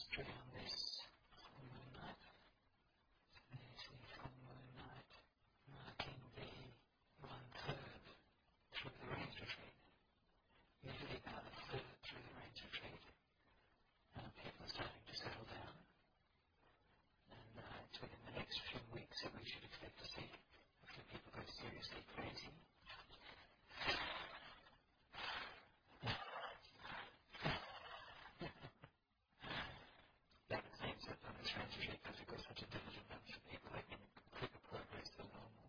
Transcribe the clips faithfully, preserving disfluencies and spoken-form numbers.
monastery on this full moon night. Today's the full moon night, marking the one-third through the rains retreat. Usually about a third through the rains retreat, uh, people are starting to settle down. And uh, it's within the next few weeks that we should expect to see a few people go seriously crazy. That seems that on this rains retreat, because we've got such a diligent bunch of people making quicker progress than normal.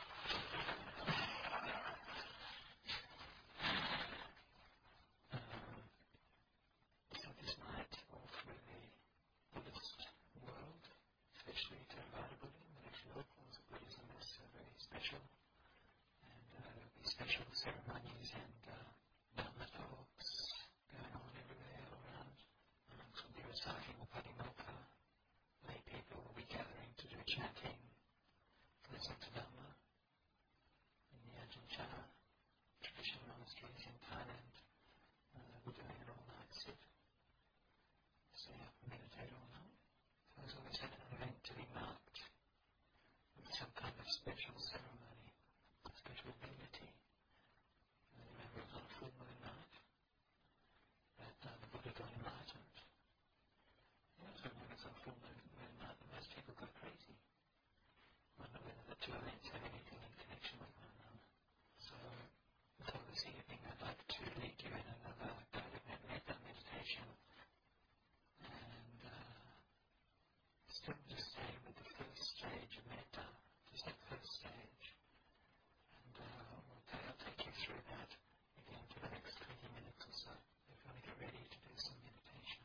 Um, so this night, all through the Buddhist world, especially Theravada Buddhism, but actually all forms of Buddhism is uh, very special. And uh, there will be special ceremonies and uh, Dhamma talks going on everywhere all around. Monks will be reciting the Patimokkha. Lay people will be gathering to do chanting, to listen to Dhamma. In the Ajahn Chah traditional monasteries in Thailand, uh, we're doing an all-night sit. Stay up and meditate all night. So there's always been an event to be marked with some kind of special ceremony, special dignity. And remember, it was on a full moon night that uh, the Buddha got enlightened. You also remember it's on a full moon, moon night that most people go crazy. Wonder whether the two events have anything in connection with one another. So, until this evening, I'd like to lead you in another guided metta meditation. And uh, still just stay with the first stage of metta, just that first stage. And uh, I'll take you through that again for the next twenty minutes or so, if you want to get ready to do some meditation.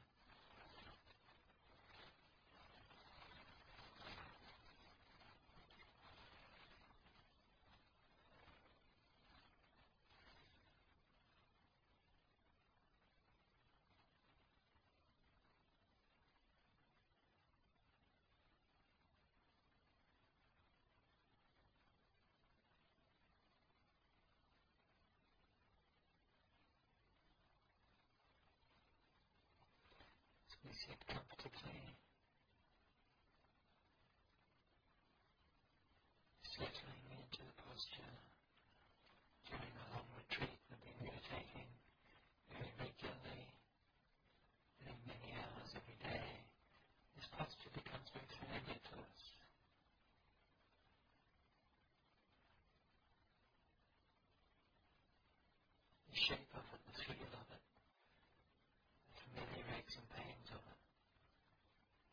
We sit comfortably, settling into the posture during a long retreat. We've been meditating very regularly, doing many hours every day. This posture becomes very familiar to us. The shape of it, the feel of it, the familiar aches and pains of it.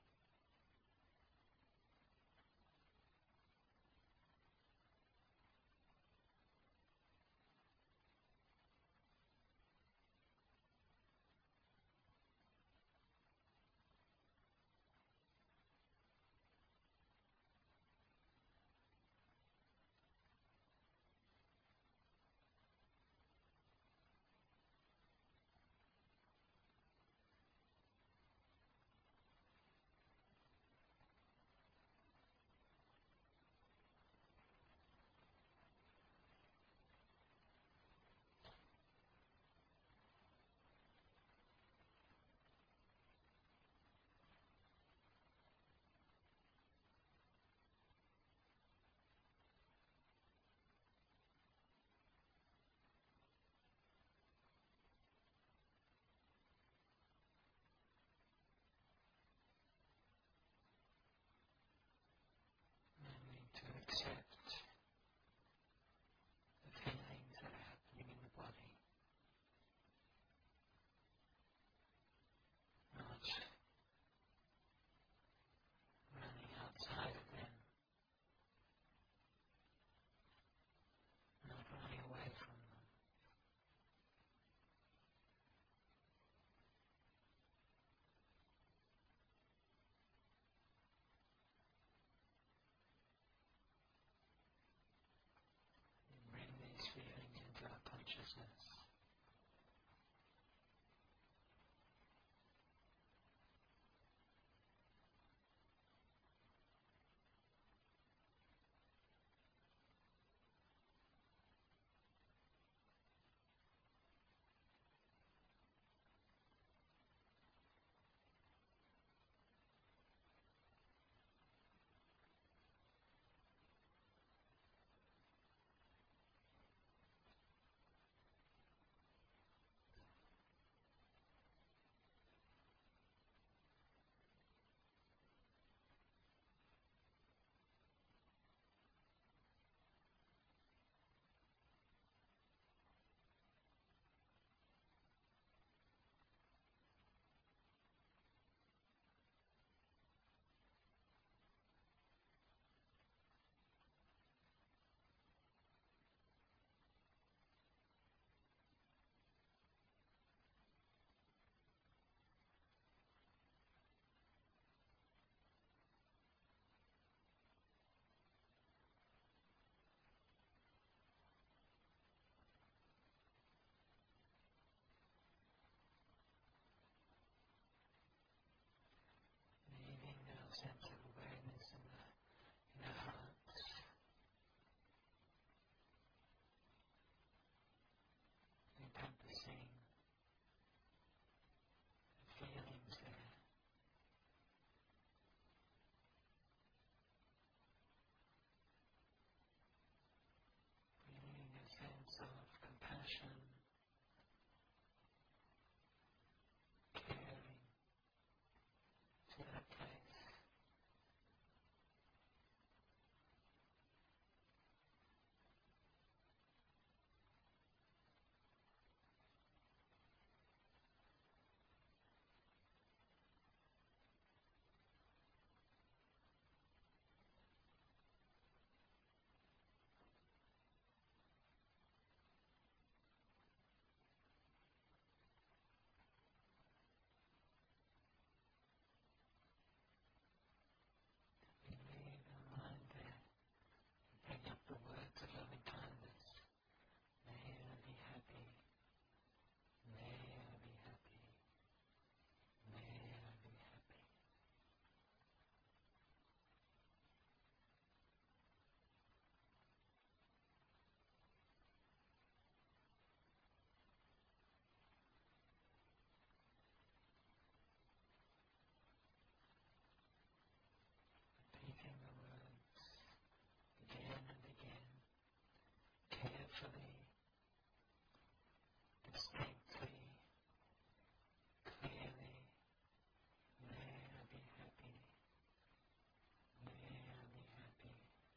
distinctly, clearly, may I be happy, may I be happy,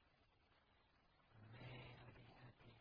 may I be happy.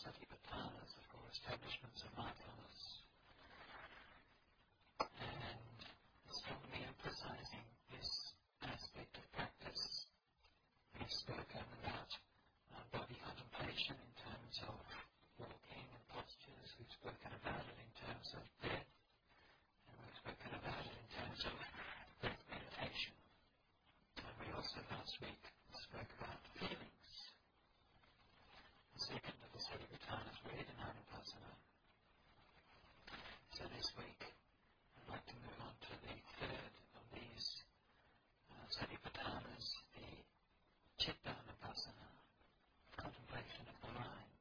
Satipatthanas, of course, establishments of mindfulness, and strongly emphasizing this aspect of practice. We've spoken about uh, body contemplation in terms of walking and postures. We've spoken about it in terms of breath, and we've spoken about it in terms of breath meditation. And we also last week spoke about feelings. The second of the Satipatthanas, Vedananupassana. So this week, I'd like to move on to the third of these uh, Satipatthanas, the Chittanupassana, contemplation of the mind.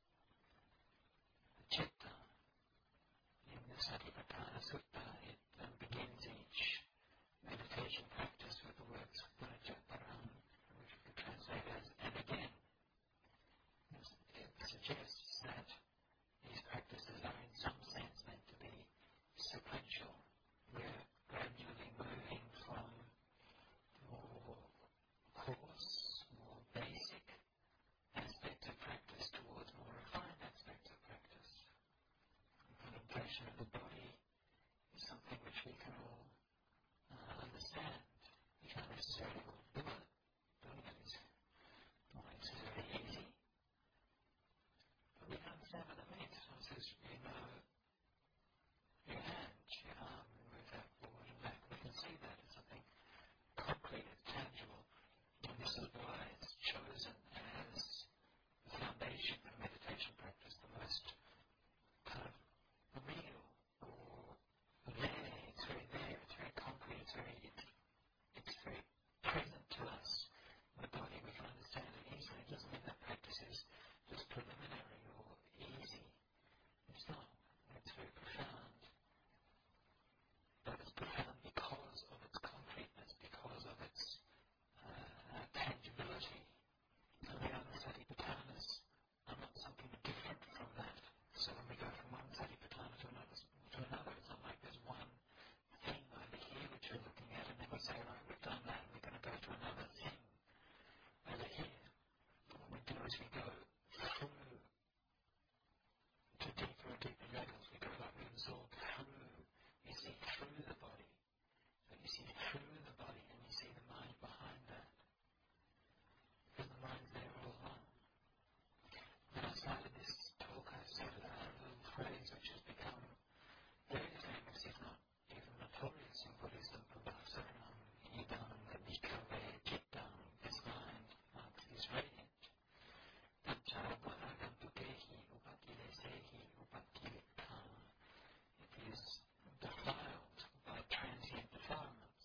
The Chitta, in the Satipatthana Sutta, it um, begins each meditation practice with the words Punachaparam, which we could translate as and again. It suggests that these practices are in some sense meant to be sequential. We're gradually moving from more coarse, more basic aspects of practice towards more refined aspects of practice. The contemplation of the body is something which we can all uh, understand. We can't necessarily all do it. Doing it is not necessarily easy. But we can understand what it means. So it says, you know, your hand, your arm, and move that forward and back. We can see that as something concrete, it's tangible. And this is why it's chosen as the foundation for meditation practice, the most kind of real or there, it's very there, it's very concrete, it's very, it's, it's very present to us. The body, we can understand it easily. It doesn't mean that practice is just preliminary or easy. It's not. It's very profound. But it's profound because of its concreteness, because of its uh, tangibility. And the other Satipatthanas are not something different from that. So when we go from one Satipatthana to another, to another, it's not like there's one thing over here which we're looking at, and then we say, right, we've done that, and we're going to go to another thing over here. What we do is we go through to deeper and deeper levels. We go like we absorb through, you see through the body. So you see through the body and you see the mind behind that. Because the mind's there all along. When I started this talk, I started out a little phrase which has become very famous, if not even notorious in Buddhism, Pavasaram, Idam, Bhikkhave, Chittam, this mind, marks is radiant. Tancharabbhanagampukehi, upakilesehi, upakilekha. It is defiled by transient defilements.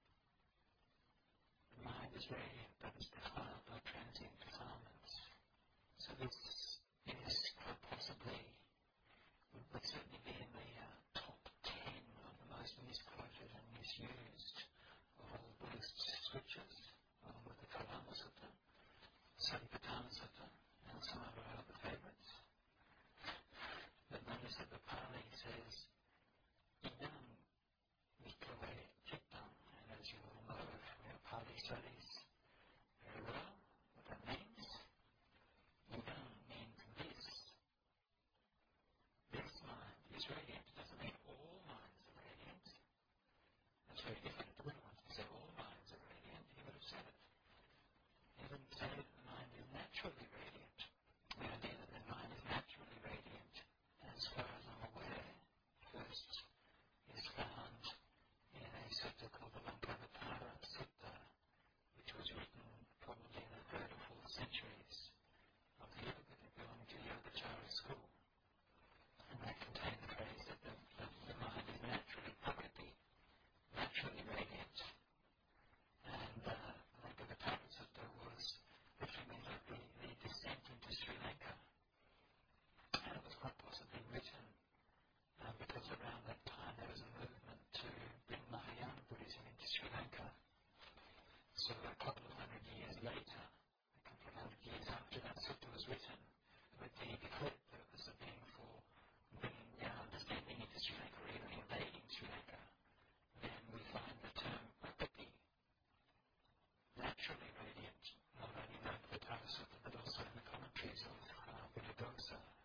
The mind is radiant, but is defiled by transient defilements. So this is quite possibly, would certainly be in the uh, top ten of the most misquoted and misused of all Buddhist scriptures, along with the Kalama Sutta, Satipatthana Sutta, and some of our other favourites. But notice that the Pali says, Idam Bhikkhave Chittam, and as you all know from your Pali studies very well, what that means, Idam means this. This mind is radiant. It doesn't mean all minds are radiant. That's very different. If the Buddha wants to say all minds are radiant, he would have said it. He didn't say that the mind is naturally radiant. The idea that the mind is naturally radiant, as far as I'm aware, first is found in a sutta called the Lankavatara Sutta, which was written probably in the third or fourth centuries of the Yoga, belonging to the Yogacara school. And that contained the phrase that the, the, the mind is naturally prakati, naturally radiant. And uh, the Lankavatara Sutta was literally like the, the descent into Sri Lanka. And it was quite possibly written uh, because around that time there was a movement to bring Mahayana Buddhism into Sri Lanka. So a couple of hundred years later, a couple of hundred years after that sutta was written, with the declared purpose of being for bringing their understanding into Sri Lanka or even invading Sri Lanka, then we find the term prakati, naturally radiant, not only in the Lankavatara Sutta but also in the commentaries of uh, Buddhaghosa.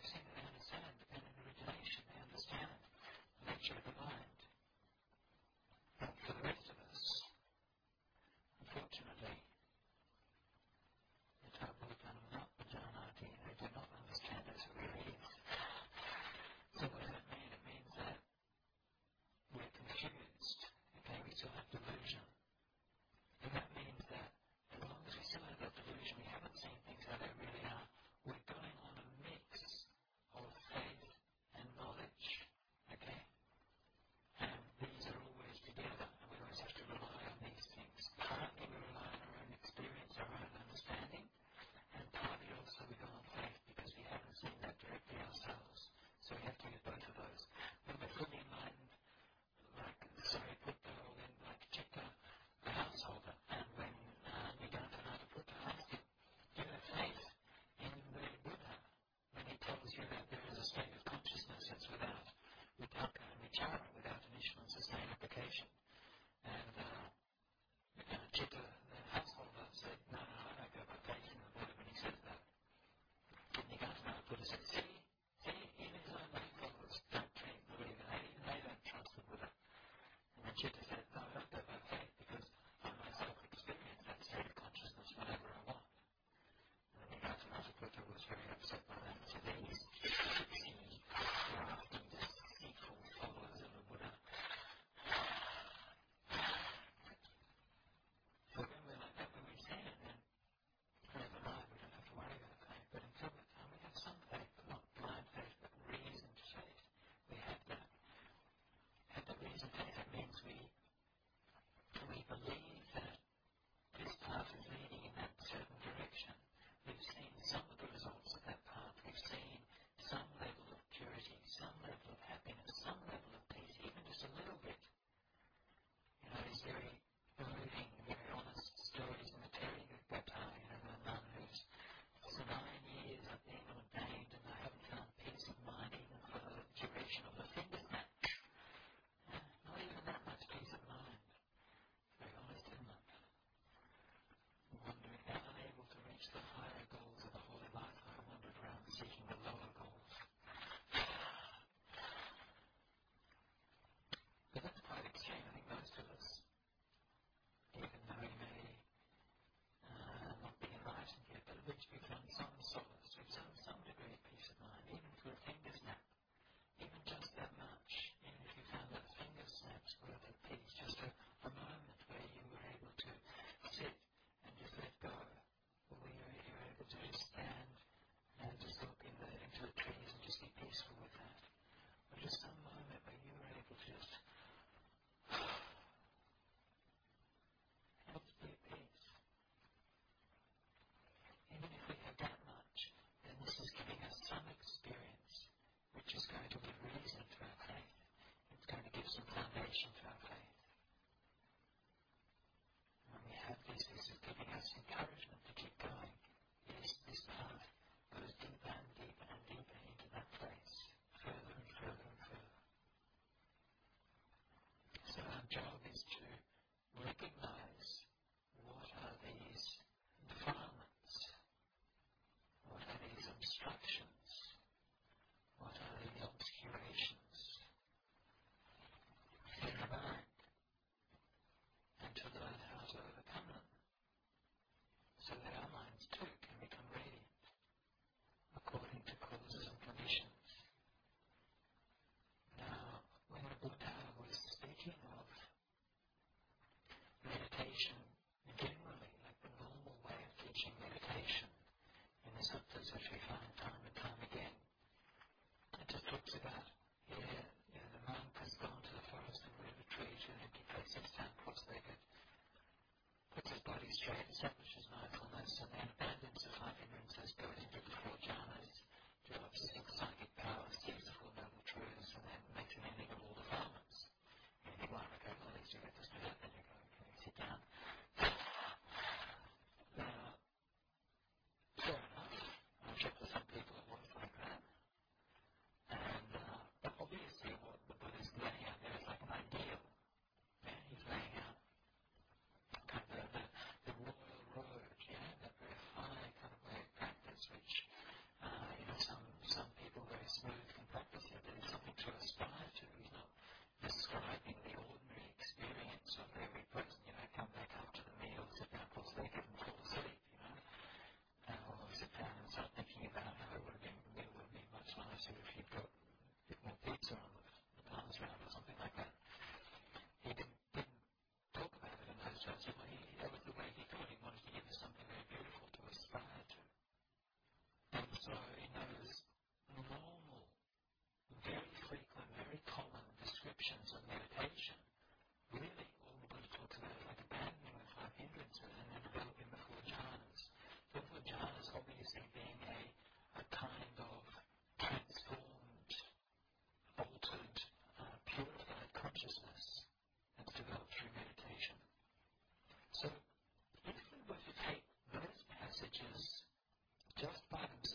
seem that they understand dependent origination, they understand the nature of the mind. But for the rest of us, unfortunately, the Tabuddha-Vijnanati, they do not understand as it really is. So what does it mean? It means that we're confused. Okay, we still have delusion. And that means that as long as we still have that delusion, we haven't seen things how they really are, we're going on a mix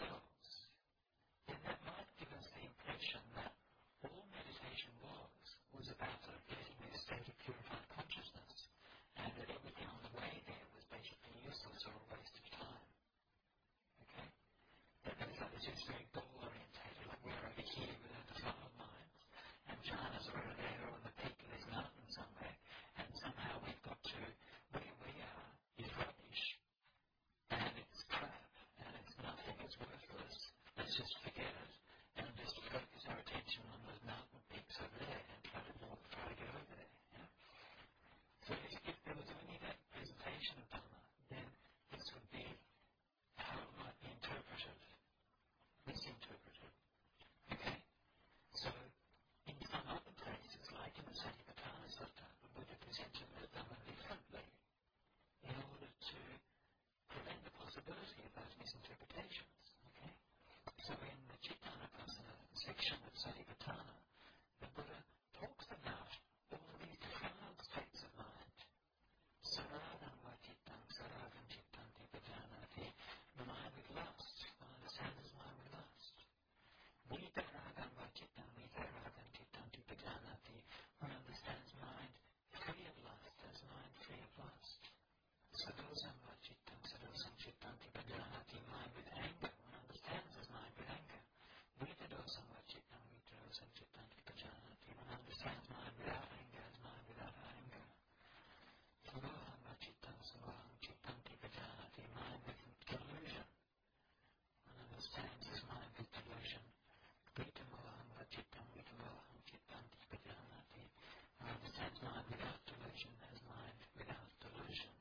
ourselves, then that might give us the impression that all meditation was, was about sort of getting this state of purified consciousness, and that everything on the way there was basically useless or a waste of time. Okay? That that was just very goal-orientated, like we're over here with our defiled minds, and jhanas are over there on the peak of this mountain somewhere, and somehow we've got to, where we are is rubbish, and it's crap, and it's nothing, it's worthless. Let's just forget it, and just focus our attention on those mountain peaks over there, and try to walk, try to get over there. Yeah? So if, if there was only that presentation of Dhamma, then this would be how it might be interpreted, misinterpreted. Okay? So, in some other places, like in the Satipatthana Sutta, the Buddha presented the Dhamma differently in order to prevent the possibility of those misinterpretations. Okay? So in the Chittanupassana section of Satipatthana, the Buddha talks about all of these defiled states of mind. Saradam va chittam, saradam chittam tipajanati, the mind with lust, one understands his mind with lust. Vitaragam va chittam, vitaragam chittam tipajanati, one understands mind free of lust, as mind free of lust. Sadosam va chittam, sadosam chittam tipajanati, mind with anger, one understands his mind with anger. Vitadosam va chittam, vitadosam chittam tipajanati, one understands mind without anger, as mind without anger. Samoham va chittam, samoham chittam tipajanati, mind with delusion, one understands his mind with delusion. Vitamoham va chittam, vitamoham chittam tipajanati, one understands mind without delusion, as mind without delusion.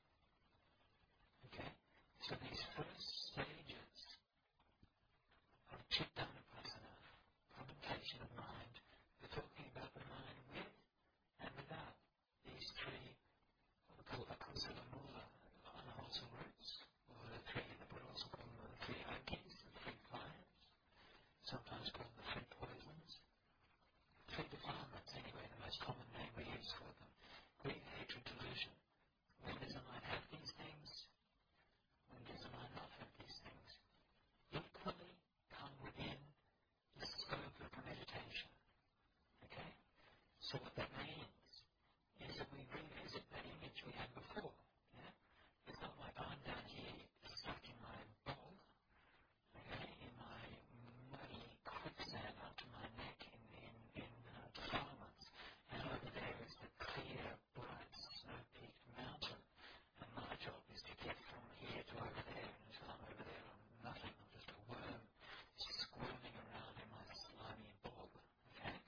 Okay? So these first stages of Chittanupassana, contemplation of mind, we're talking about the mind with and without these three, what we call akusala mula, unwholesome roots, or the three, the Buddha also called them the three agis, the three fires, sometimes called the three poisons, three defilements anyway, the most common name we use for them. Greed, hatred, delusion. When does the mind have these things? When does the mind not have these things? Equally come within the scope of meditation. Okay? So what that means is that we revisit that image we had before. Yeah? It's not like I'm down here stuck in my bog, okay, in my muddy quicksand up to my neck in, in, in uh, defilements, and over there is the clear, bright, snow-peaked mountain. And my job is to get from here to over there, and until I'm over there, I'm nothing. I'm just a worm squirming around in my slimy bog. Okay?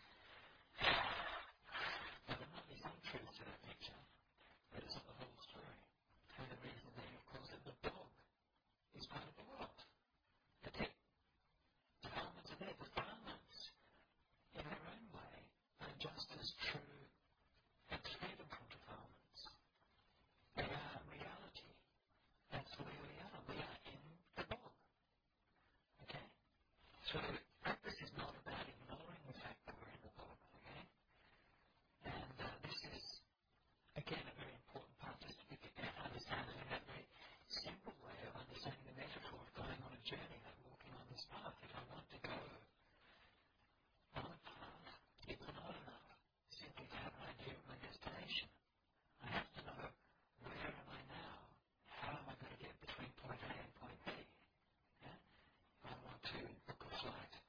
Now, there might be some truth to that picture, but it's not the whole story. And the reason being, of course, that the bog is part of the world. The deep defilements are there. Defilements, in their own way, are just as true and freedom from defilements. They are reality. That's where we are. We are in the bog. Okay? So practice is not about ignoring the fact that we're in the bog. Okay? And uh, this is, again, a very important part, just to be, understand it in that very simple way of understanding the metaphor of going on a journey, like walking on this path. If I want to go on a path, it's not enough simply to have an idea of my destination. I have to know, where am I now? How am I going to get between point A and point B? Yeah? I want to book a flight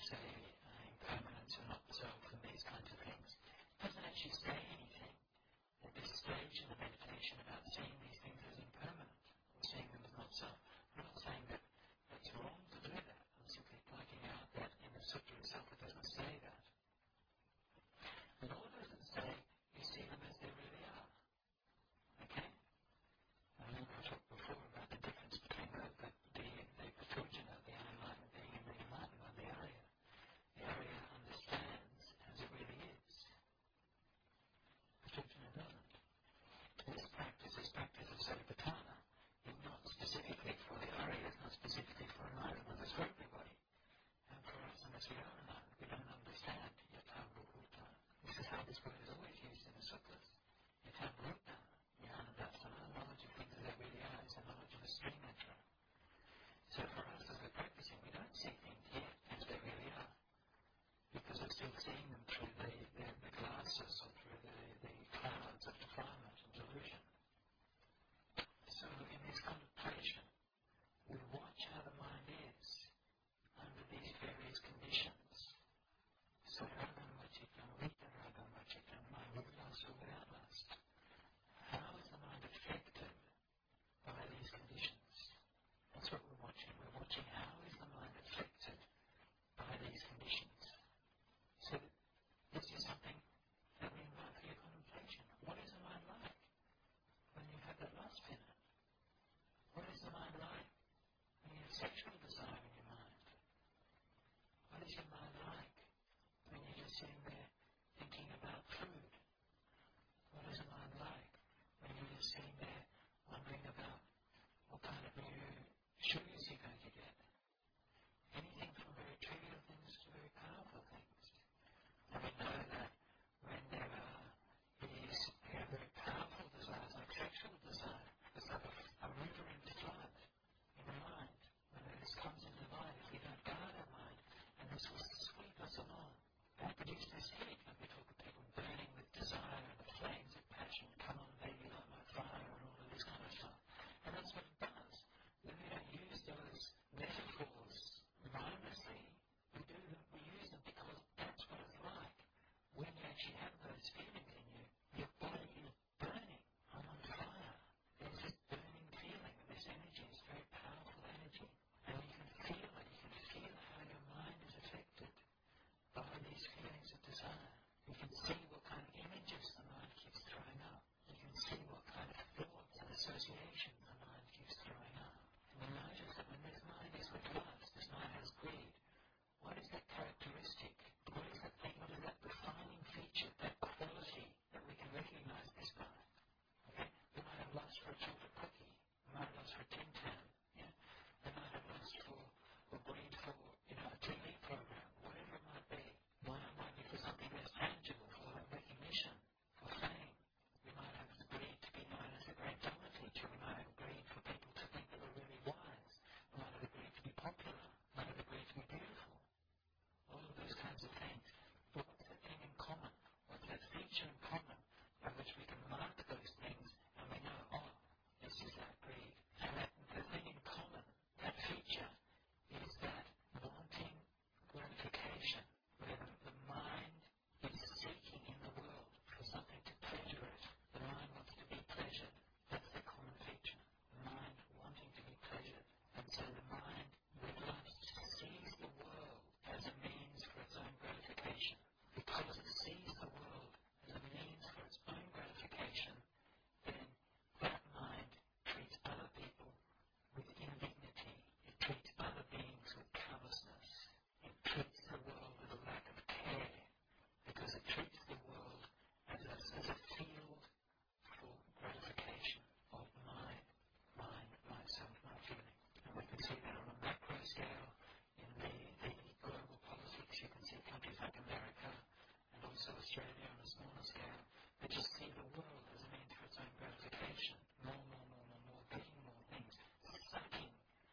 say, uh, impermanence or not self and these kinds of things. It doesn't actually say anything at this stage in the meditation about seeing these things as impermanent or seeing them as not self. I'm not saying that it's wrong to do that. I'm simply pointing out that in the sutta itself it doesn't say that. Nor does it say you see them as they really are. Okay? I remember I talked before about the difference between the, the, the, the Pratujana, the unenlightened being, and the enlightened one, the Arya. The Arya understands as it really is. Pratujana doesn't. This practice, this practice of Satipatthana, is not specifically for the Arya, it's not specifically for enlightened one, it's for everybody. And for us, unless we are enlightened, we don't understand Yatha Bhuta. This is how this word is always used in the suttas. Yatha Bhuta, Jnana Darsana, knowledge of things as they really are, is a knowledge of a stream measure. So for us, as we're practicing, we don't see things yet as they really are, because we're still seeing them through the, the, the glasses or through the, the clouds of defilement and delusion. So in this contemplation, we watch how the mind is under these various conditions. So ragam vachitam, vita ragam vachitam, mind with lust or without lust. How is the mind affected by these conditions? That's what we're watching. We're watching how is the mind affected by these conditions. So this is something that we invite for your contemplation. What is the mind like when you have that lust in it? What is the mind like when you have sexual desire in your mind? What is your mind like when you're just sitting there thinking about food? What is the mind like when you're just sitting there wondering about what kind of new shoes you're going to get? Anything from very trivial things to very powerful things. And we know that when there are these you know, very powerful desires, like sexual desire, it's like a, a river in flood in the mind. When this comes into the mind, if we don't guard our mind, and this will sweep us along. And produce this heat, and we talk of people burning with desire and the flames of passion, come on baby, light my fire, and all of this kind of stuff. And that's what it does. When we don't use those metaphors mindlessly, we do them, we use them because that's what it's like. When you actually have those feelings in you, your body is burning. I'm on fire. There's this burning feeling, and this energy is very powerful energy. And you can feel it, you can feel how your mind is affected by these feelings of desire. You can see what kind of images the mind keeps throwing up. You can see what kind of thoughts and associations the mind keeps throwing up. And you notice that when this mind is with lust, this mind has greed, what is that characteristic? What is that thing? What is that defining feature, that quality that we can recognize this by? Okay? We might have lust for a chocolate cookie. We might have lust for a Tim Tam. Yeah? We might have lust for, or greed for, you know, a T V program, whatever it might be. One might be for something less tangible, for like recognition, for fame. We might have the greed to be known as a great Dhamma teacher. We might have greed for people to think that we're really wise. We might have the greed to be popular. We might have the greed to be beautiful. All of those kinds of things. But what's that thing in common? What's that feature in common by which we can mark those things and we know, oh, this is that greed. And that, the thing in common, that feature, is that wanting gratification, where the, the mind is seeking in the world for something to pleasure it. The mind wants to be pleasured. That's the common feature. The mind wanting to be pleasured. And so the mind, with lust, sees the world as a means for its own gratification. Because it sees the world as a means for its own gratification, then that mind treats other people with indignity. It treats other beings with callousness. It treats the world with a lack of care, because it treats the world as a, as a field for gratification of mind, mind, myself, my feeling. And we can see that on a macro scale in the, the global politics. You can see countries like America and also Australia on a smaller scale. They just see the world as a means for its own gratification. More, more, more, more, more, getting more things, sucking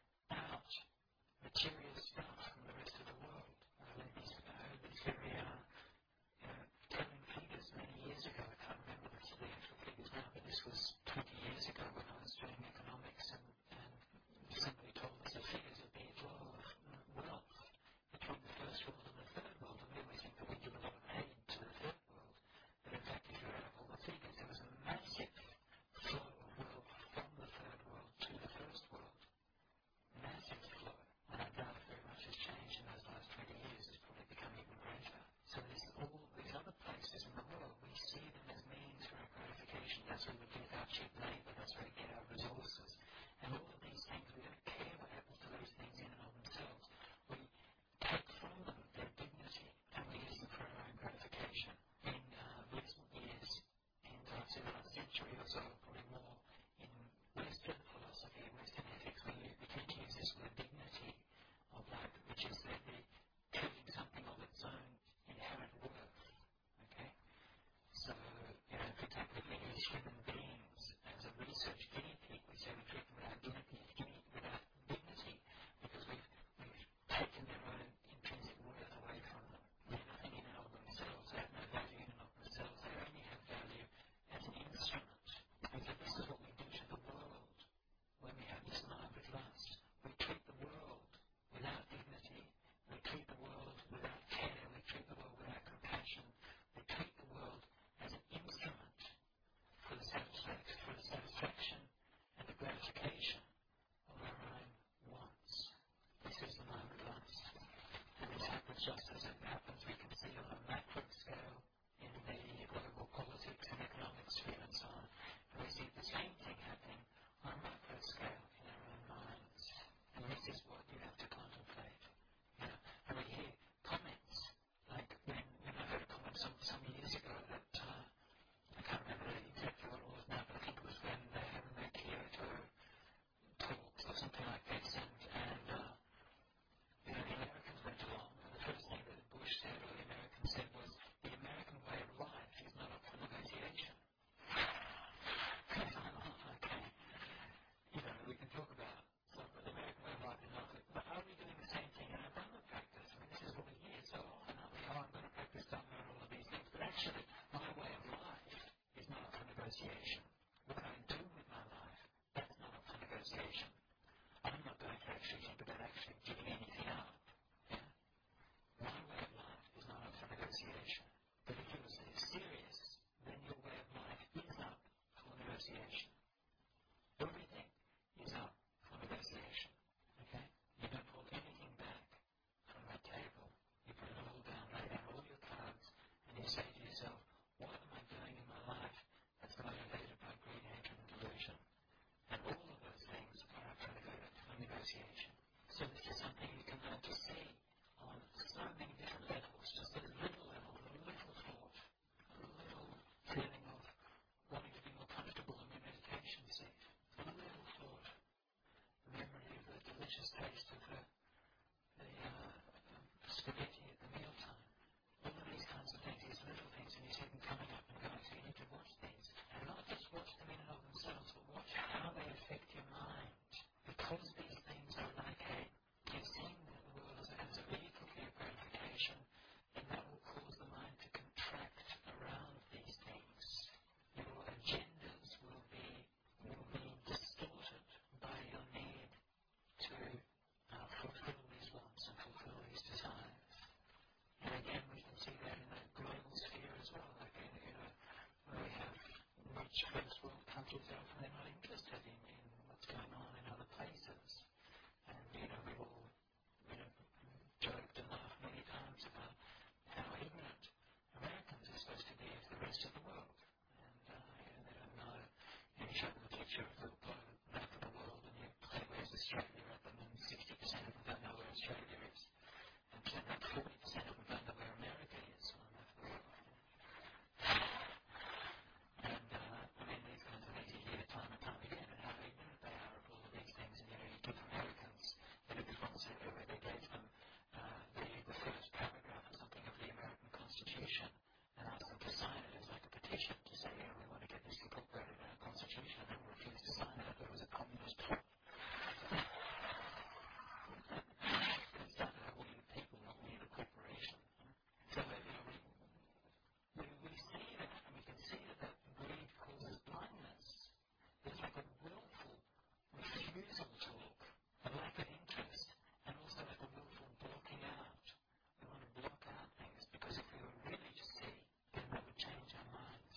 out material stuff from the rest of the world. I heard these, I heard these very, uh, you know, telling figures many years ago. I can't remember the, the actual figures now, but this was twenty years ago when I was doing economics, and, and somebody told us the figures of the flow of wealth between the First World association. So this is something you can learn to see on so many different levels, just at a little level, a little thought, a little feeling of wanting to be more comfortable in your meditation seat, a little thought, memory of the delicious taste of the, the uh, spaghetti at the mealtime. All of these kinds of things, these little things, and you see them coming up and going, so you need to watch these. And not just watch them in and of themselves, but watch how they affect your mind. Because these things are like a, you're seeing the world as a, as a vehicle for your gratification, and that will cause the mind to contract around these things. Your agendas will be, will be distorted by your need to uh, fulfill these wants and fulfill these desires. And again, we can see that in the global sphere as well. Like, you know, we have rich first world countries that often they're not interested in, in what's going on in other places. And, you know, we've all, you know, joked and laughed many times about how ignorant Americans are supposed to be of the rest of the world. And, uh, you know, they don't know. You, know, you show them a picture of the map of the world and you say, where's Australia at them? And sixty percent of them don't know where Australia is. And like forty percent of them don't know where America is on the map of the world. And, uh, I mean, these kinds of things you hear time and time again, and how ignorant they are of all of these things. And, you know, you give Americans, you know, this one survey where they gave them uh, the, the first paragraph or something of the American Constitution and asked them to sign it as like a petition to say, yeah, we want to get this incorporated in our Constitution, and they refused to sign it. I thought it was a communist plot. It started out with people, not with a corporation. So, you know, we, we, we see that, and we can see that, that greed causes blindness. There's like a willful refusal to look, a lack of interest, and also like a willful blocking out. We want to block out things because if we were really to see, then that would change our minds.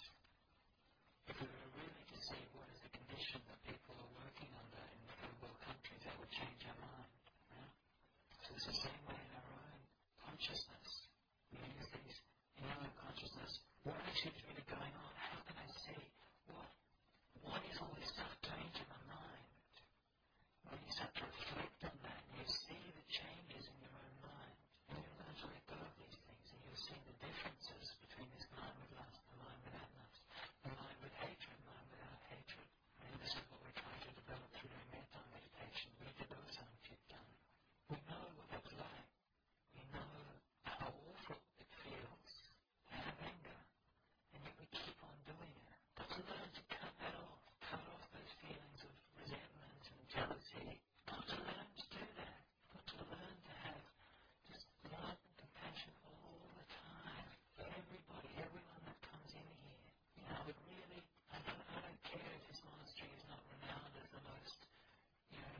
If we were really to see what is the condition that people are working under in third world countries, that would change our mind. Right? So it's the same way in our own consciousness. We use these in our own consciousness. What actually is really going on? How can I see what what is all this stuff doing to my mind? When you start to reflect on that, you see the changes in your own mind, and you learn to let go of these things, and you'll see the differences between this mind with lust, the mind without lust, the mind with hatred, the mind without hatred. And this is what we're trying to develop through doing metta meditation. We develop something you've done. We know what that's like. We know how awful it feels to have anger, and yet we keep on doing it. But to learn to cut that off, cut off those feelings of resentment and jealousy. Got to learn to do that. Got to learn to have just love and compassion all the time for everybody, everyone that comes in here. You know, I would really, I don't, I don't care if this monastery is not renowned as the most, you know,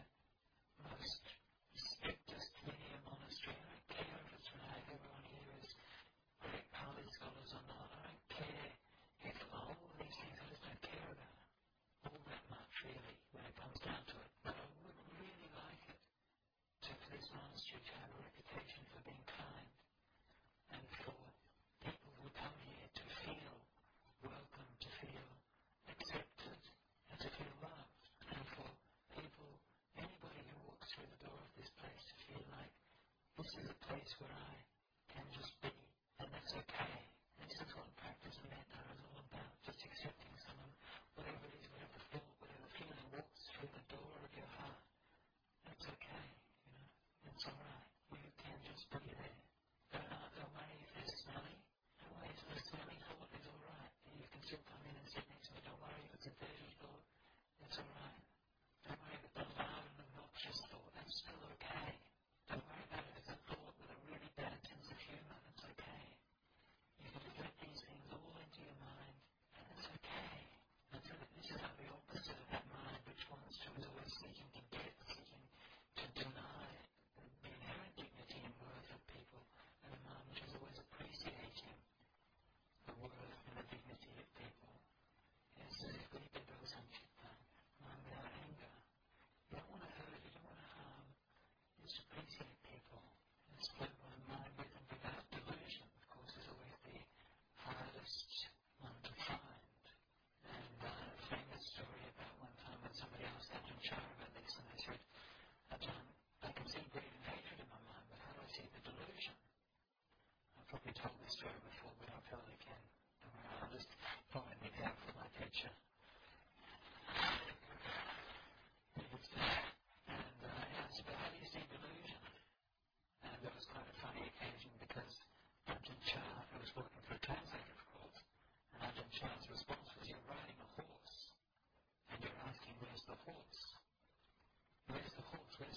most strictest linear monastery. I don't care if it's renowned, everyone here is great Pali scholars or not. I don't care if all of these things, I just don't care about all that much really when it comes down to it. But I would really like it to, for this monastery to have a reputation for being kind and for people who come here to feel welcome, to feel accepted, and to feel loved. And for people, anybody who walks through the door of this place to feel like this is a place where I can just be, and that's okay. And this is what practice of metta is all about, just accepting someone, whatever it is, whatever thought, whatever feeling walks through the door of your heart. That's okay, you know, it's alright. You can just be there. Don't, uh, don't worry if it's smelly. Don't worry if the smelly thought is alright. You can still come in and sit next to me. Don't worry if it's a dirty thought. It's alright. Don't worry if it's a loud and obnoxious thought. That's still okay. Don't worry about it if it's a thought with a really bad sense of humour. That's okay. You can let these things all into your mind, and it's okay. And so this is like the opposite of that mind which wants to, is always seeking to get, seeking to deny the inherent dignity and worth of people, and a mind which is always appreciating the worth and the dignity of people. Yes, if we did those Sanchita, Manga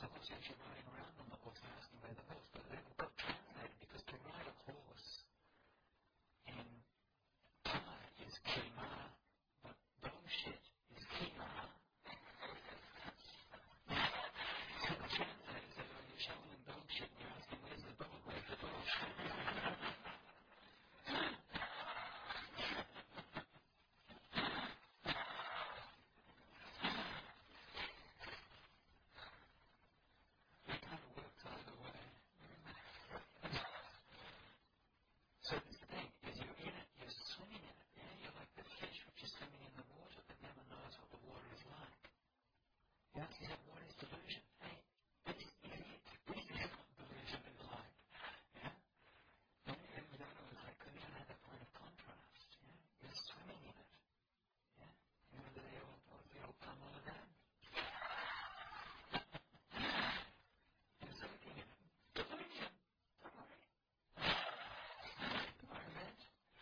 the horse actually riding around on the horse and asking where the horse, but it got translated because to ride a horse in Thai is kima, but bullshit is kima. So the translator said, oh, you're shoveling bullshit and you're asking where's the bull, where's the bullshit? So that's the thing, is you're in it, you're swimming in it, yeah? You're like the fish which is swimming in the water but never knows what the water is like. You ask yourself, what is delusion? Hey, this is it. This is what delusion is like. Yeah? And then it was like, couldn't even have that point of contrast. Yeah? You're swimming in it. Yeah? You know the old, what's the old Pamela Dam? You're soaking in it. Delusion! Don't worry. Don't worry, man.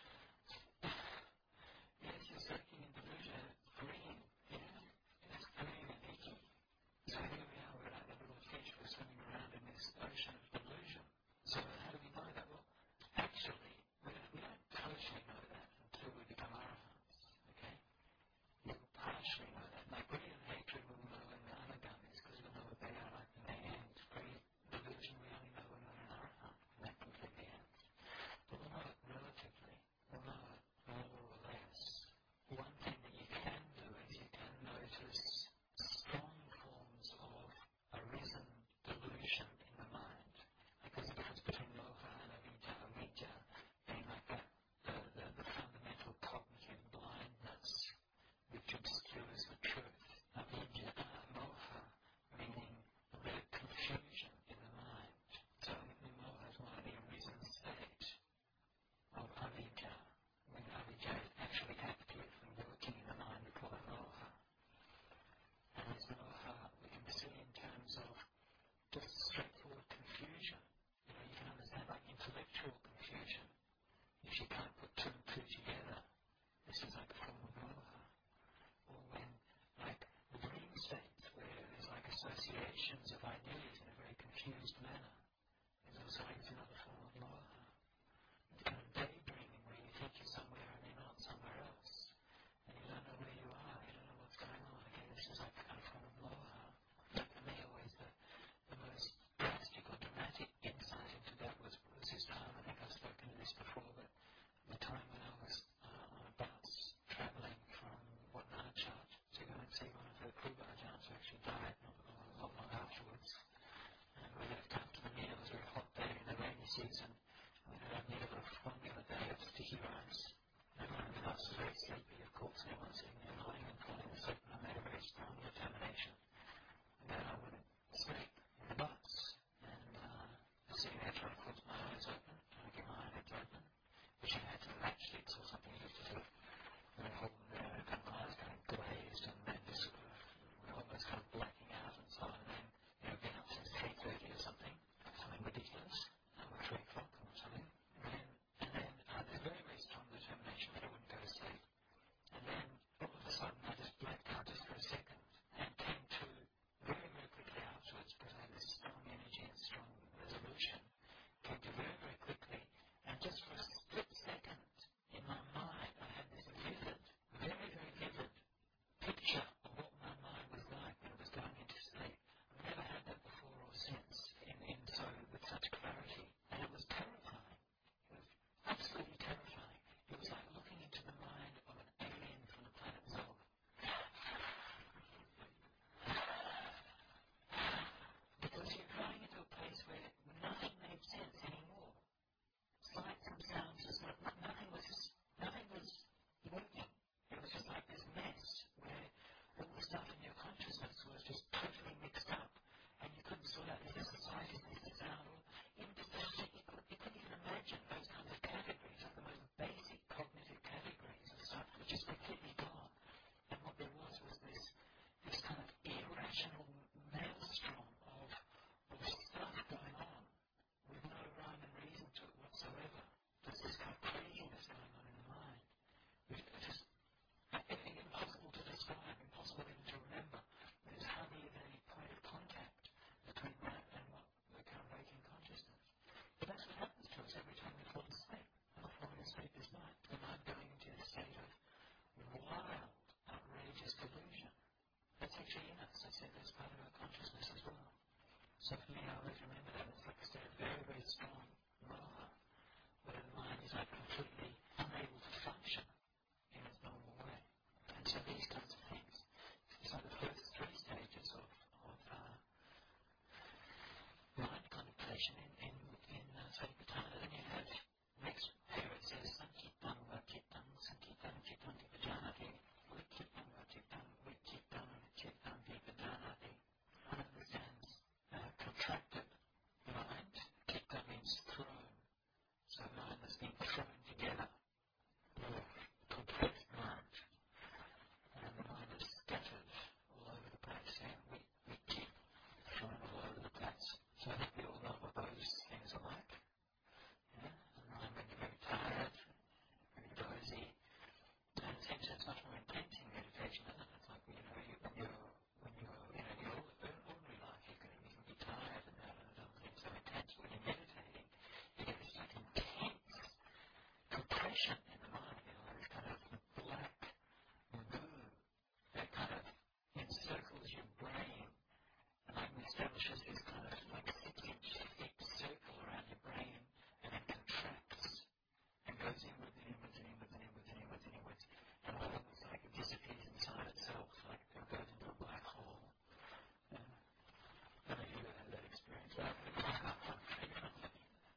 Yes, you're soaking in delusion. It's green. Yeah? It's green and icky. So here we are, we're like the little fish, we're swimming around in this ocean of delusion. So how do we know that? Well, actually, we don't, we don't totally know that until we become arahants, okay? We'll partially know that. Like greed and hatred we'll know in the anagamis because we'll know what they are like when they end. Greed, delusion, we only know when we're an arahant, when that completely ends. But we'll know it relatively. We'll know it more or less. One thing that you can do is you can notice strong forms of arisen delusion in the mind. Like there's a difference between moha and avijja. Avijja being like that, the, the, the fundamental cognitive blindness which obscures the truth. Avijja, uh, moha, meaning the confusion in the mind. So moha is one of the arisen state of avijja. When avijja is actually active and working in the mind, we call it moha. And this moha we can see in terms of just straightforward confusion. You know, you can understand like intellectual confusion. If you can't put two and two together, this is like a form of moha. Or when like dream states where there's like associations of ideas in a very confused manner. There's also like another form of moha. It's kind of daydreaming where you think you're somewhere and you're not somewhere else. And you don't know where you are, you don't know what's going on. Again, this is like a kind of form of moha. Like for me always the, the most drastic or dramatic insight into that was, was this time, I think I've spoken to this before, but the time when I was uh, on a bus travelling from Wat Nanachat to go and see one of the Kru Bajans who actually died not long, long afterwards. And we left after the meal, it was a very hot day in the rainy season. We had our meal of a formula day of sticky rice. Everyone in the bus was very sleepy, of course, and everyone sitting there lying and falling asleep, and I made a very strong determination. And then I wouldn't sleep in the bus. And uh, I was sitting there trying to close my eyes open, trying to get my eyelids open, wishing I had some matchsticks or something just to sort of, you know, hold them there, and my eyes kind of glazed, and then just sort of, you know, almost kind of blacking out and so on, and then, you know, being up since three thirty or something, something ridiculous, or three o'clock. So for me, I always remember that it's like still a very, very strong moha, where the mind is like completely unable to function in its normal way. And so these kinds of things, it's like the first three stages of, of uh, mind contemplation in, in, in uh, Satipatthana. Then you have, next here it says, Sankittam Vachittam, Sankittam Chittam Vipajanati, Vikittam Vachittam, Vikittam Chittam Vipajanati. One understands uh, contracted mind. Chitta means thrown. So mind has been thrown together. Or compressed mind. And the mind is scattered all over the place. Yeah? We, we keep thrown all over the place. So I think we all know what those things are like. Yeah? The mind when you're very tired, very dozy. And it seems it's much more intense in meditation, isn't it? It's like, you know, you, when you're, when you're, you know, in your ordinary life, you can, you can be tired and that, and it doesn't seem so intense. When you're meditating, you get this like intense compression in the mind, you know, this kind of black goo that kind of encircles your brain and like establishes this kind of like six inch thick circle around your brain and then contracts and goes inwards and inwards and inwards and inwards and inwards and inwards and all of it's like it disappears inside itself, like it goes into a black hole. Yeah. I don't know if you've ever had that experience, but I've had frequently.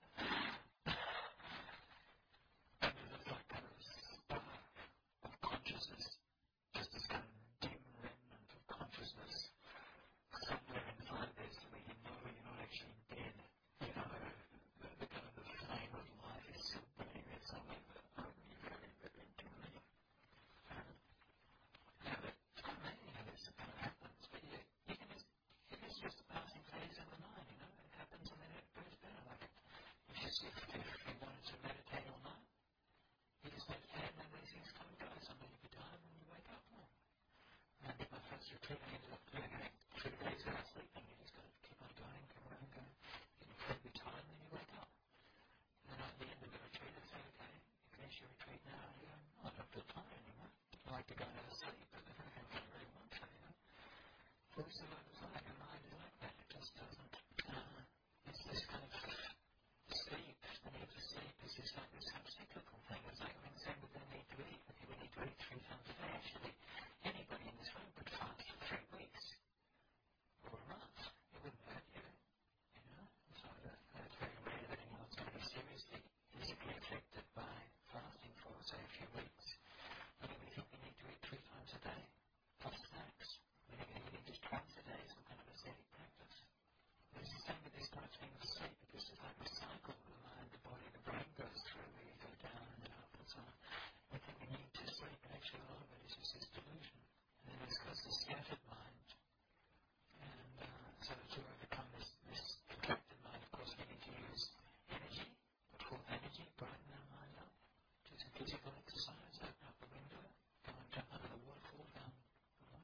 And there's this like kind of spark of consciousness, just this kind of dim remnant of consciousness somewhere inside this where you know you're not actually dead. You know, the, the kind of the flame of life is still burning there somewhere, but only very, very dimly. Um, yeah, but it's quite amazing how this kind of happens. But you, you can just, it is just a passing phase of the mind, you know. It happens and then it goes down. Like it, if you if, if you wanted to meditate all night, you just meditate and then these things come and go. Sometimes you be tired and you wake up. Oh. And I did my first retreat, I ended up doing it three days without sleeping. You just got to keep on going, go on, go. Get incredibly tired and then you wake up. And then at the end of the retreat, I say, okay, you finish your retreat now. And you go, oh, I don't feel tired anymore. I like to go and have a sleep, but I don't really want to, you know. So this is what it's like. The mind is like that. It just doesn't, uh, it's this kind of sleep. The need for sleep is just like this kind of cyclical thing. It's like, I mean, same with the need to eat. If you need to eat three times a day, actually, anybody in this room could fast for three weeks or a month. It wouldn't hurt you, you know. So that, that's very rare that anyone's going to be seriously physically affected by fasting for, say, a few weeks. But if we think we need to eat three times a day, plus snacks, we think eating just twice a day is some kind of ascetic practice. It's the same with this kind of thing of sleep. It's just like a cycle of the mind, the body, the brain goes through where you go down and then up and so on. We think we need to sleep, and actually a lot of it is just this delusion. And then there's goes the scattered mind. And uh, so to overcome this, this contracted mind, of course, we need to use energy, what's called energy, brighten our mind up. Do some physical exercise, open up the window, go and jump under the waterfall down below.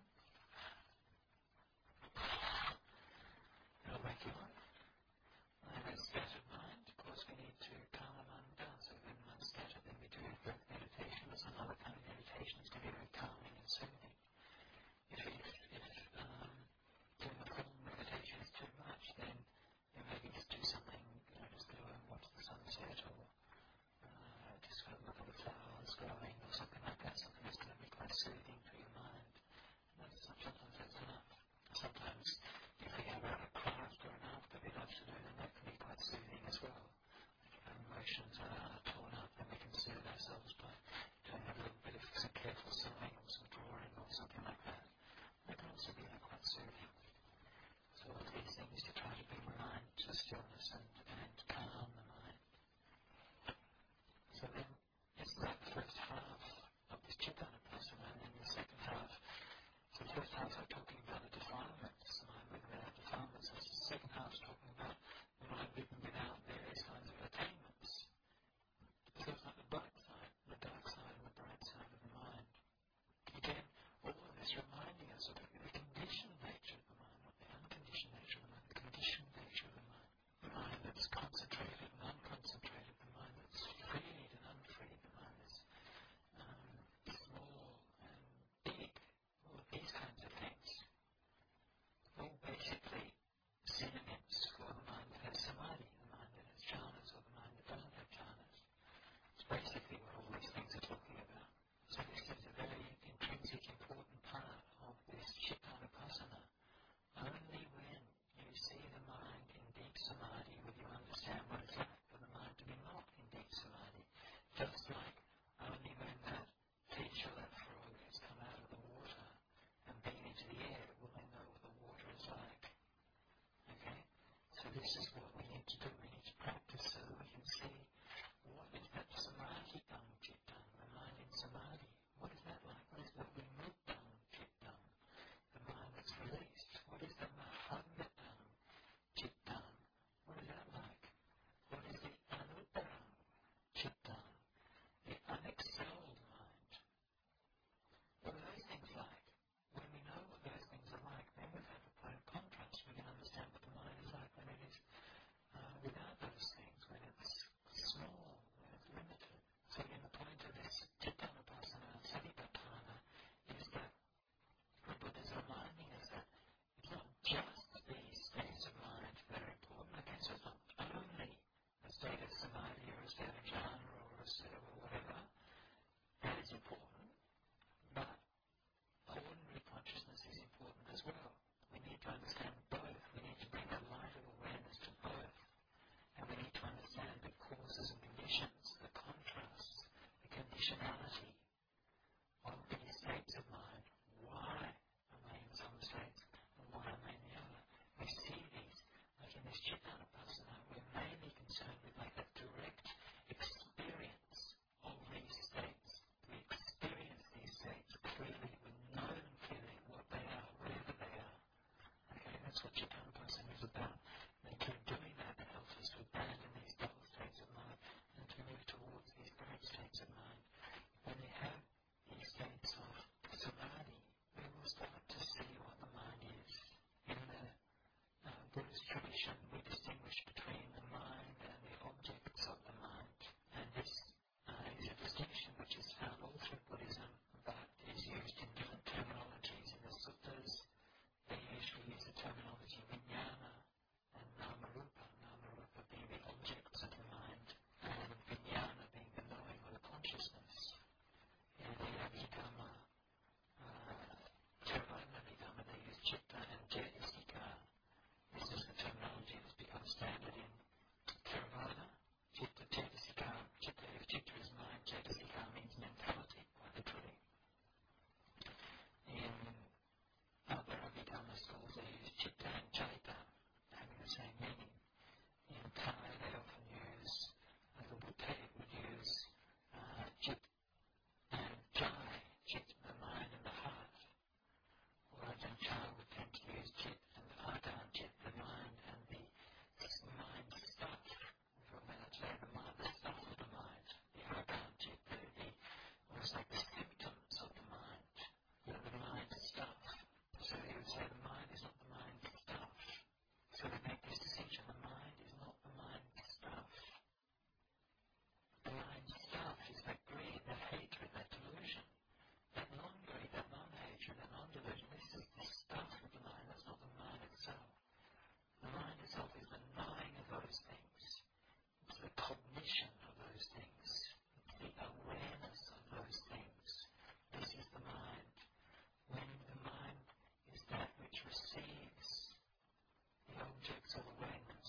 It'll wake you up. And a scattered mind, of course, we need to calm the mind down. So when the mind's scattered, then we do breath meditation or some other kind of meditation. It's going to be very calming and soothing. If, if, if what Chitanpasam is about. And through doing that, it helps us to abandon these dull states of mind and to move towards these bright states of mind. When we have these states of samadhi, we will start to see what the mind is. In the uh, Buddhist tradition, we distinguish between the mind and the objects of the mind. And this uh, is a distinction which is found all through Buddhism, but is used in different terminologies. In the suttas, they usually use the terminology vijnana and namarupa, namarupa being the objects of the mind, and vijnana being the knowing or the consciousness. In the Abhidhamma, uh, Theravada Abhidhamma, they use citta and cetasika. This is the terminology that's become standard in Theravada. Citta, cetasika, citta, if citta is mind, cetasika means mentality, quite literally. In other Abhidhamma schools, they use citta and caita, having the same meaning. In Thai, they often use, like the Buddhist would use uh, cit and jai, cit, the mind and the heart. Or Ajahn Chah would tend to use cit and adhan, cit, the mind and the mind stuff. From that, the mind, the stuff of the mind, the adhan, cit, the, the, almost like the symptoms of the mind, you know, the mind stuff. So he would say the mind is not the mind stuff. So we make this distinction, the mind is not the mind stuff. The mind stuff is that greed, that hatred, that delusion, that non-greed, that non-hatred, that non-delusion. This is the stuff of the mind, that's not the mind itself. The mind itself is the knowing of those things. It's the cognition of those things. It's the awareness of those things. This is the mind. When the mind is that which receives the objects of awareness.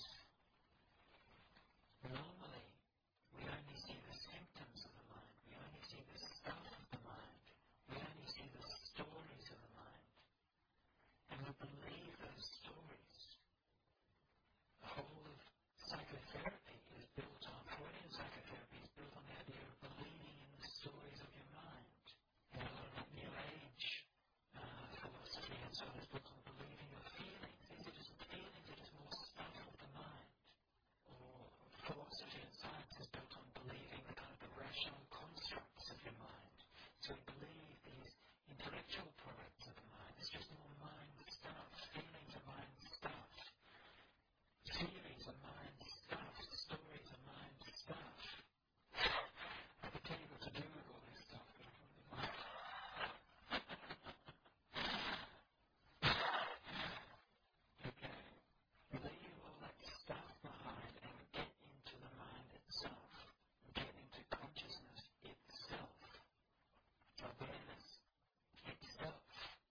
Normally, we only see the symptoms of the mind. We only see the stuff of the mind. We only see the stories of the mind. And we believe those stories. The whole of psychotherapy is built on, Freudian psychotherapy is built on the idea of believing in the stories of your mind. And a lot of that New Age uh, philosophy and so on is built on believing your feelings. These are just feelings, are just more stuff of the mind. Or philosophy and science is built on believing the kind of the rational constructs of your mind. So we believe these intellectual products of the mind. It's just more mind stuff. Feelings are mind stuff. Theories are mind stuff. Stories are mind stuff. I could tell you what to do with all this stuff, but I probably won't. Okay. Leave all that stuff behind and get into the mind itself. Get into consciousness itself. Awareness itself.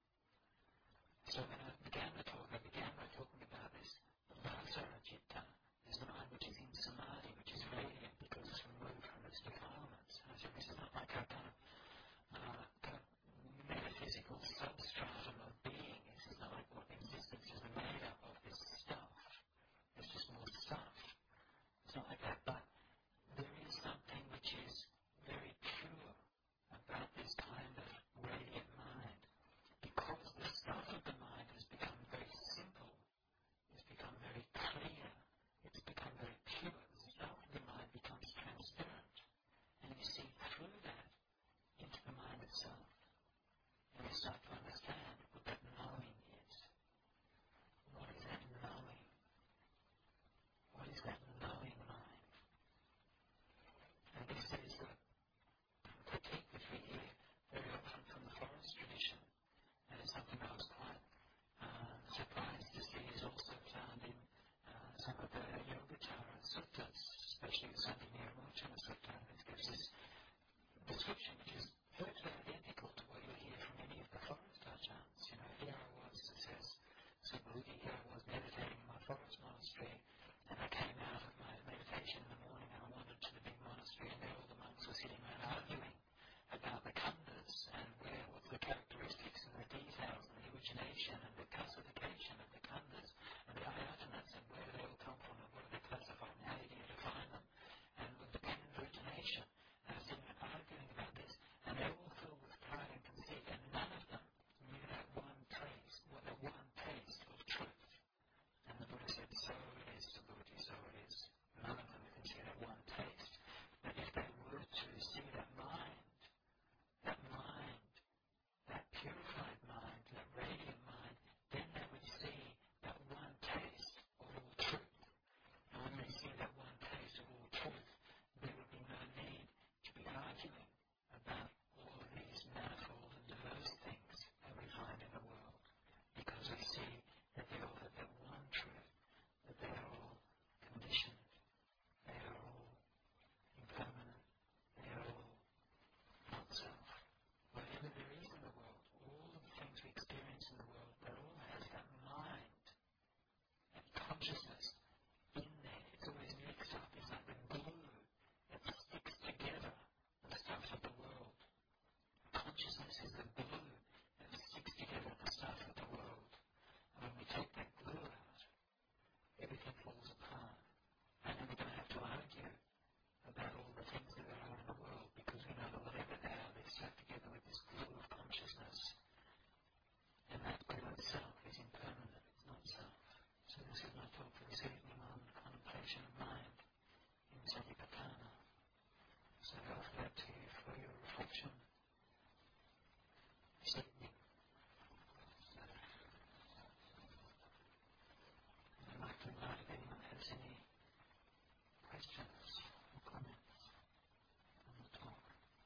So when I began the talk, I began by talking about this Vasara Citta, this mind which is in samadhi, which is radiant because it's removed from its defilements. I said this is not like a kind of, uh, kind of metaphysical substratum of being. This is not like what existence is made up of, this stuff. It's just more stuff. It's not like that, but there is something which is very pure about this kind of radiant mind. Because the stuff of the mind has become very simple, it's become very clear, it's become very pure, the stuff of the mind becomes transparent. And you see through that into the mind itself. And you start to understand what that knowing is. What is that knowing? What is that knowing mind? And this is a critique which we hear very often from the forest tradition. And it's something I was quite uh, surprised to see is also found in uh, some of the Yogacara suttas, especially the Sandhya-Nirmochana Sutta. It gives this description which is virtually identical to what you hear from any of the forest ajahns. You know, here I was, it says, Subhuti, here I was meditating in my forest monastery, and I came out of my meditation in the morning and I wandered to the big monastery, and there all the monks were sitting around arguing about the khandhas and where, what's the characteristics and the details and the origination and the classification of the khandhas and the ayatanas and where they all come from and what are they classified and how do you define them and the dependent origination. And I was sitting there arguing about this, and they're all filled with pride and conceit, and none of them knew that one taste, what the one taste of truth. self is impermanent, it's not self. So this is my talk for this evening on contemplation of mind in Satipatthana. So I offer that to you for your reflection this evening. I'd like to invite if anyone has any questions or comments on the talk.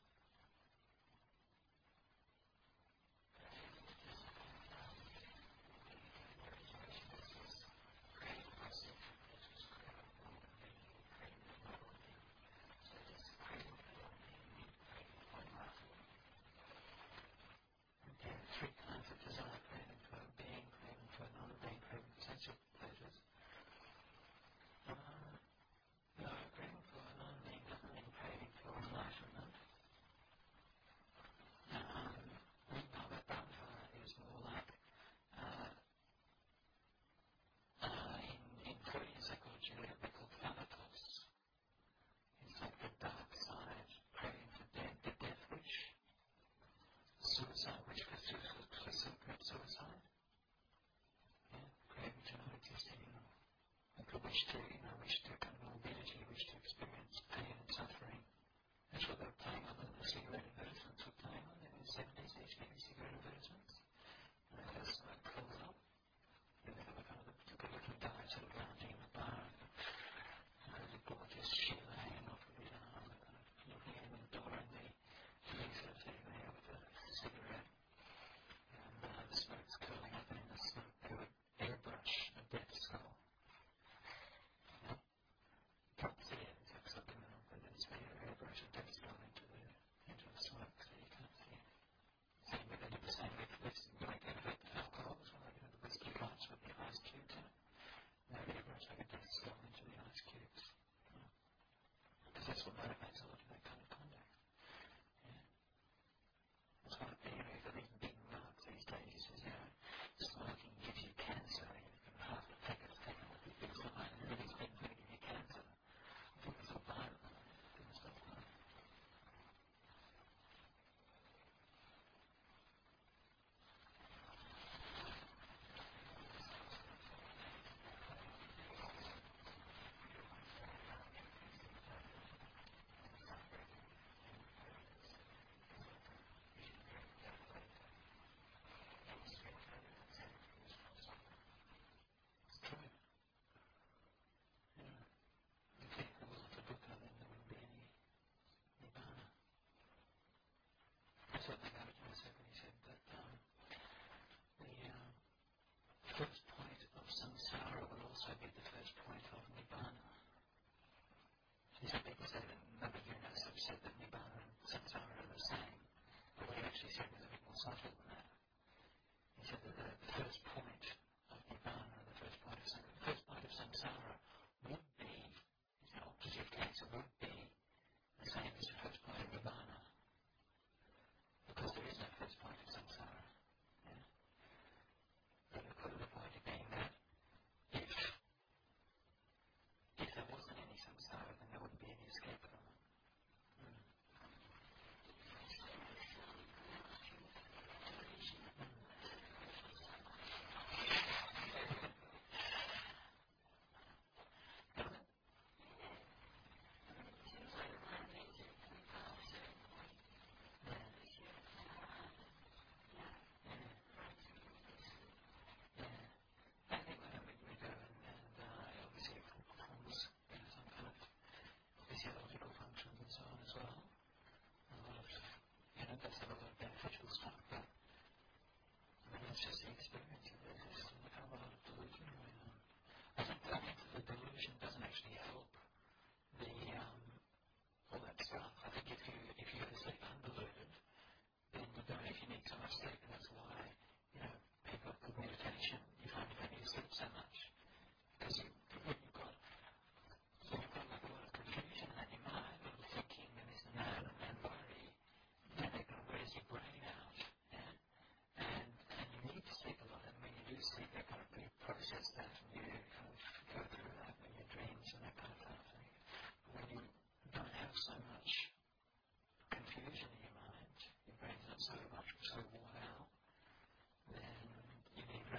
Three kinds of desire: craving for being, craving for non-being, craving for sensual pleasures. Uh, no, craving for non-being doesn't mean craving for enlightenment. Um, Nirvana is more like, uh, uh, in, in Freudian psychology, they call thanatos. It's like the dark side, craving for death, the death wish. Suicide, which goes through for secret suicide. Yeah, craving to not exist anymore. Like a wish to, you know, wish to kind of morbidity, wish to experience pain and suffering. That's what they were playing on, the cigarette advertisements were playing on in the seventies, H P V cigarette advertisements. And they had smoke fills up. And they were kind of the good-looking guy sort of lounging in the bar. And really gorgeous Sheila hanging off of his arm, kind of looking in the door, and the police sort of sitting there with a cigarette. And uh, the smoke's curling up, and in the smoke they would airbrush a death skull. Yeah? You can't see it, it's like subliminal, but it's where you airbrush a death skull into the, into the smoke, so you can't see it. Same with, they did the same with, with like with alcohol as well, you know, the whiskey glass with the ice cubes in it. They would airbrush like a death skull into the ice cubes. Yeah? Because that's what motivates a lot of that kind of conduct. Yeah? That's why, you know, for these big marks these days, he says, you know, smoking gives you cancer, and you can half the packets taken with the big sign, and then these things are going to give you cancer. People are so violent, people are so violent. It's true. Yeah. If people were to book her, then there wouldn't be any Nibbana. That's what Nagarjuna said when he said that um, the um, first point of samsara will also be the first point of Nibbana. He said people say that Nagarjuna said that Nibbana and samsara are the same, but what he actually said was a bit more subtle than that. He said that the, the first point of Nibbana, the first point of samsara, the first point of samsara would be, in the opposite case, it would be the same as the first point of Nibbana, because there is no first point of samsara. Yeah? But the equivalent point being that if, if there wasn't any samsara, then there wouldn't be any escape from it. Mm. I think whenever we do, and, and uh, obviously it performs, you know, some kind of physiological functions and so on as well. A lot of, you know, that's a lot of beneficial stuff, but I mean, it's just the experience of it. There's kind of a lot of delusion going on. I think, I think that the delusion doesn't actually help the, um, all that stuff. I think if you, if you go to sleep undeluded, then you don't actually need so much sleep, and that's why, you know, people with good meditation, you find you don't need to sleep so much. Because you, when you've got, when you've got like a lot of confusion in your mind, and thinking, and this and that, and, and worry, then they're going to wear your brain out. Yeah? And, and you need to sleep a lot, and when you do sleep, they kind of pre-process that, and you kind of go through that in your dreams and that kind of stuff. And when you don't have so much confusion in your mind, your brain's not so much so worn out, then you need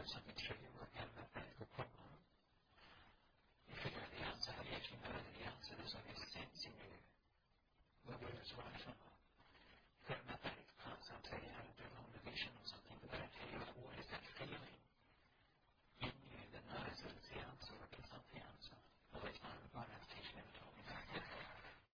have something through, you work out a mathematical problem, you figure out the answer. How do you actually know that the answer? There's like a sense in you whether it's right or not.